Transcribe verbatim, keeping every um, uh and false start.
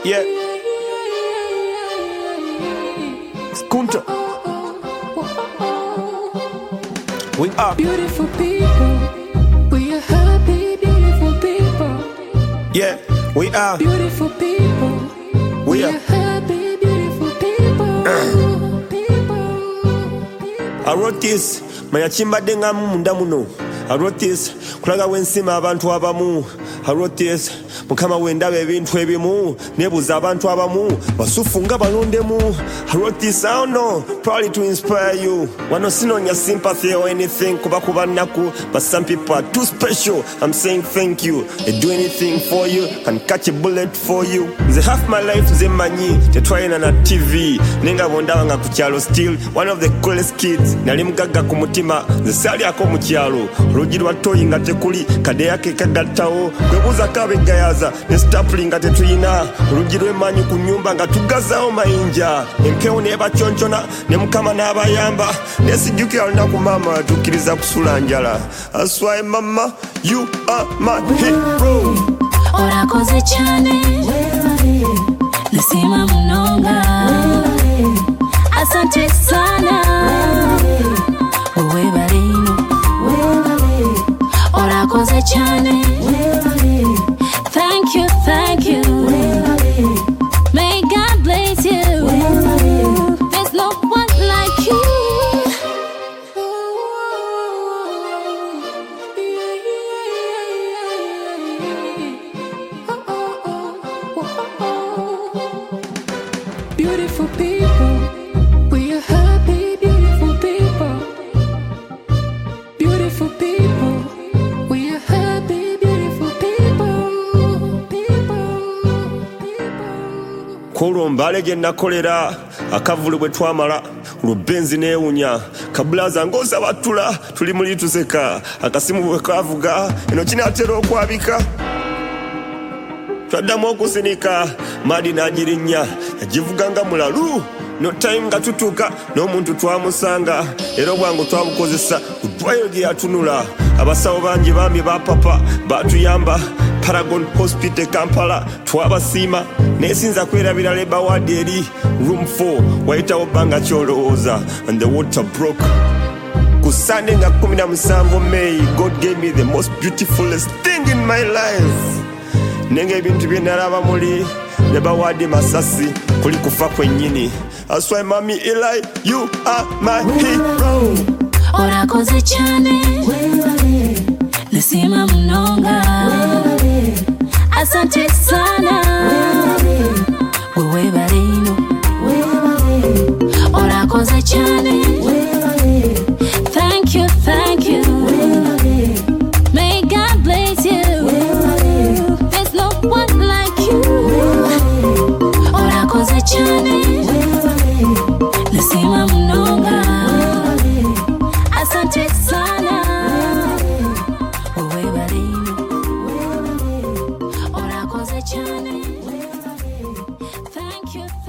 Yeah. Skunta. We are beautiful people. We are happy, beautiful people. Yeah, we are beautiful people. We, we are, are happy, beautiful people. Uh. I wrote this. Mayachimba denga munda muno. I wrote this. Kulaga wensima abantu abamu. I wrote this. Mukama wendabe ebintu ebimu nebuza abantu abamu basufunga balondemu. I wrote this, I don't know, probably to inspire you. Wano sinonya sympathy or anything kuba kuba naku, but some people are too special. I'm saying thank you. They do anything for you, can catch a bullet for you. They half my life ze manyi they trying on a T V. Nenga bondawa nga kuchalo still one of the coolest kids. Nali mugaga ku mutima ze sali ako mu kyalo. Rogi lwatoyi nga tekuli kade yake kagattawo. Kwebuza kabe gaya ne stapling nga tetuyina olugi lw'emanyi ku nyumba nga tugazaawo mayinja empewo n'ebachonchona ne mukama n'abayamba nesijjukira olunaku maama tukkiriza kusula njala. That's why mama you are my hero. Orakoze cyane nasema mnonga asante sana wewe barino orakoze cyane. Thank you, thank you. May God bless you. There's no one like you. Beautiful people, we are happy, beautiful people. Beautiful people, we are happy, beautiful people. Kolombale gye nakolera akavulu bwe twamala lubenzi neewunya kabulaza ngoza batula tuli muli tuseka akasimu bwe kavuga eno kinatera okwabika twaddamu okusinika madi n'agirinya yagivuga nga mulalu no time nga tutuuka n'omuntu twamusanga era obwangu twabukozesa kudwayo gye yatunula abasawo bangi bambi ba papa batuyamba Paragon Hospital Kampala twabasiima nesinza kwerabira leba ward eri room four wayitawo banga kyolowooza and the water broke ku Sunday nga kumi na musanvu May. God gave me the most beautifulest thing in my life. Nenge ebintu bye nalaba muli leba ward Masasi kuli kufa kwennyini. That's why mami Eli you are my hero. Orakoze cyane nasema mnonga asante sana wewe barino orakoze cyane. Thank you, thank you. May God bless you. There's no one like you. Orakoze cyane nasema mnonga asante sana wewe barino orakoze cyane. Thank you.